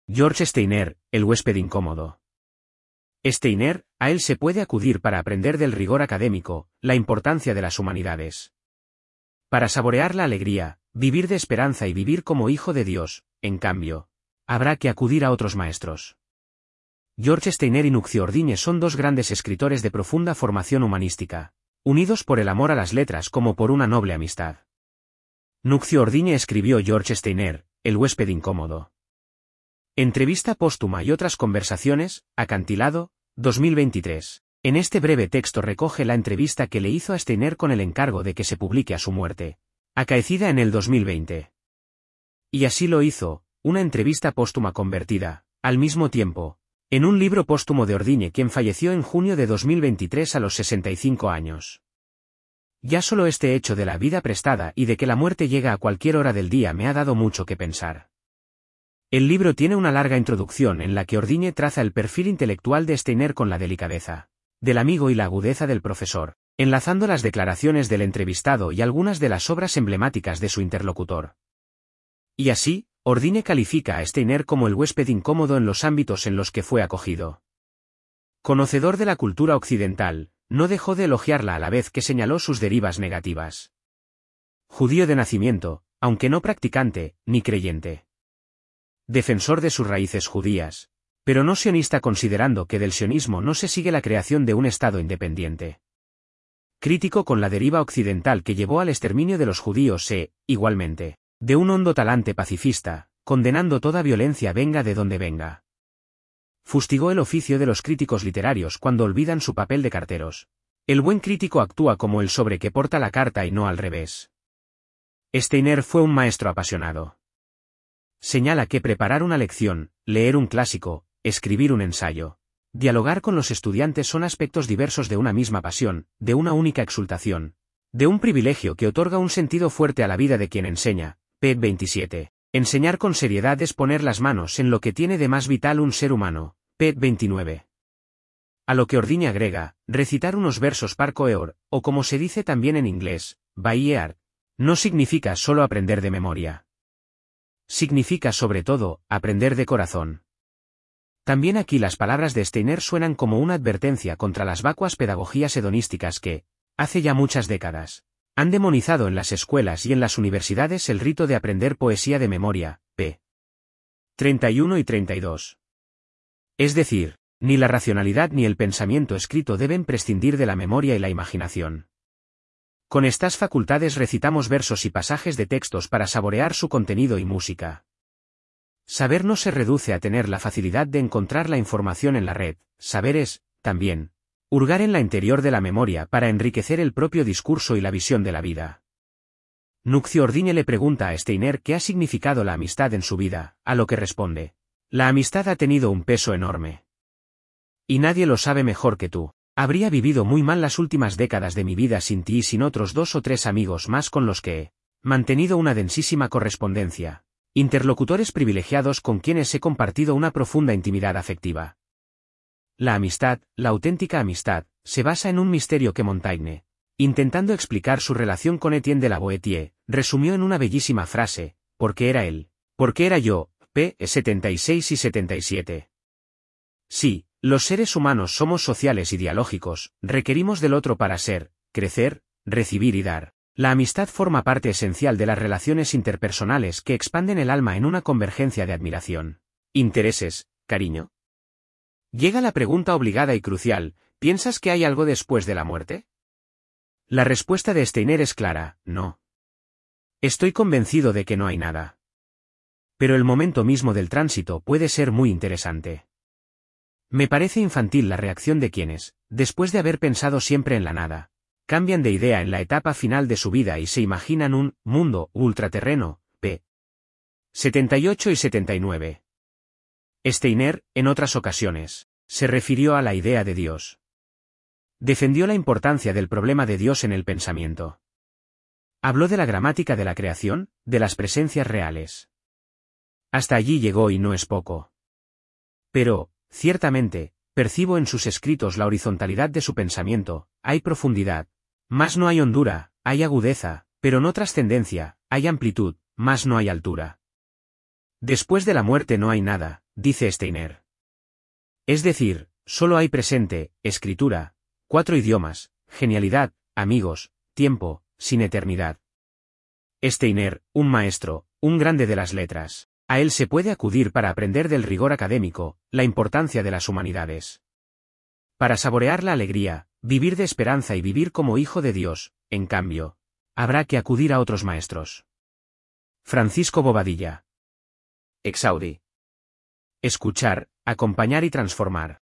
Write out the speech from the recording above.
George Steiner, el huésped incómodo. Steiner, a él se puede acudir para aprender del rigor académico, la importancia de las humanidades. Para saborear la alegría, vivir de esperanza y vivir como hijo de Dios, en cambio, habrá que acudir a otros maestros. George Steiner y Nuccio Ordine son dos grandes escritores de profunda formación humanística, unidos por el amor a las letras como por una noble amistad. Nuccio Ordine escribió George Steiner, el huésped incómodo. Entrevista póstuma y otras conversaciones, Acantilado, 2023. En este breve texto recoge la entrevista que le hizo a Steiner con el encargo de que se publique a su muerte, acaecida en el 2020. Y así lo hizo, una entrevista póstuma convertida, al mismo tiempo, en un libro póstumo de Ordine, quien falleció en junio de 2023 a los 65 años. Ya solo este hecho de la vida prestada y de que la muerte llega a cualquier hora del día me ha dado mucho que pensar. El libro tiene una larga introducción en la que Ordine traza el perfil intelectual de Steiner con la delicadeza del amigo y la agudeza del profesor, enlazando las declaraciones del entrevistado y algunas de las obras emblemáticas de su interlocutor. Y así, Ordine califica a Steiner como el huésped incómodo en los ámbitos en los que fue acogido. Conocedor de la cultura occidental, no dejó de elogiarla a la vez que señaló sus derivas negativas. Judío de nacimiento, aunque no practicante, ni creyente. Defensor de sus raíces judías, pero no sionista, considerando que del sionismo no se sigue la creación de un Estado independiente. Crítico con la deriva occidental que llevó al exterminio de los judíos igualmente, de un hondo talante pacifista, condenando toda violencia venga de donde venga. Fustigó el oficio de los críticos literarios cuando olvidan su papel de carteros. El buen crítico actúa como el sobre que porta la carta y no al revés. Steiner fue un maestro apasionado. Señala que preparar una lección, leer un clásico, escribir un ensayo, dialogar con los estudiantes son aspectos diversos de una misma pasión, de una única exultación, de un privilegio que otorga un sentido fuerte a la vida de quien enseña. p. 27. Enseñar con seriedad es poner las manos en lo que tiene de más vital un ser humano. p. 29. A lo que Ordine agrega, recitar unos versos par coeur, o como se dice también en inglés, by ear, no significa solo aprender de memoria. Significa sobre todo, aprender de corazón. También aquí las palabras de Steiner suenan como una advertencia contra las vacuas pedagogías hedonísticas que, hace ya muchas décadas, han demonizado en las escuelas y en las universidades el rito de aprender poesía de memoria, p. 31 y 32. Es decir, ni la racionalidad ni el pensamiento escrito deben prescindir de la memoria y la imaginación. Con estas facultades recitamos versos y pasajes de textos para saborear su contenido y música. Saber no se reduce a tener la facilidad de encontrar la información en la red, saber es, también, hurgar en la interior de la memoria para enriquecer el propio discurso y la visión de la vida. Nuccio Ordine le pregunta a Steiner qué ha significado la amistad en su vida, a lo que responde: la amistad ha tenido un peso enorme. Y nadie lo sabe mejor que tú. Habría vivido muy mal las últimas décadas de mi vida sin ti y sin otros 2 o 3 amigos más con los que he mantenido una densísima correspondencia, interlocutores privilegiados con quienes he compartido una profunda intimidad afectiva. La amistad, la auténtica amistad, se basa en un misterio que Montaigne, intentando explicar su relación con Etienne de la Boétie, resumió en una bellísima frase: porque era él, porque era yo, p. 76 y 77. Sí, los seres humanos somos sociales y dialógicos, requerimos del otro para ser, crecer, recibir y dar. La amistad forma parte esencial de las relaciones interpersonales que expanden el alma en una convergencia de admiración, intereses, cariño. Llega la pregunta obligada y crucial: ¿piensas que hay algo después de la muerte? La respuesta de Steiner es clara: no. Estoy convencido de que no hay nada. Pero el momento mismo del tránsito puede ser muy interesante. Me parece infantil la reacción de quienes, después de haber pensado siempre en la nada, cambian de idea en la etapa final de su vida y se imaginan un mundo ultraterreno, p. 78 y 79. Steiner, en otras ocasiones, se refirió a la idea de Dios. Defendió la importancia del problema de Dios en el pensamiento. Habló de la gramática de la creación, de las presencias reales. Hasta allí llegó y no es poco. Pero, ciertamente, percibo en sus escritos la horizontalidad de su pensamiento, hay profundidad, mas no hay hondura, hay agudeza, pero no trascendencia, hay amplitud, mas no hay altura. Después de la muerte no hay nada, dice Steiner. Es decir, solo hay presente, escritura, 4 idiomas, genialidad, amigos, tiempo, sin eternidad. Steiner, un maestro, un grande de las letras. A él se puede acudir para aprender del rigor académico, la importancia de las humanidades. Para saborear la alegría, vivir de esperanza y vivir como hijo de Dios, en cambio, habrá que acudir a otros maestros. Francisco Bobadilla. Exaudi. Escuchar, acompañar y transformar.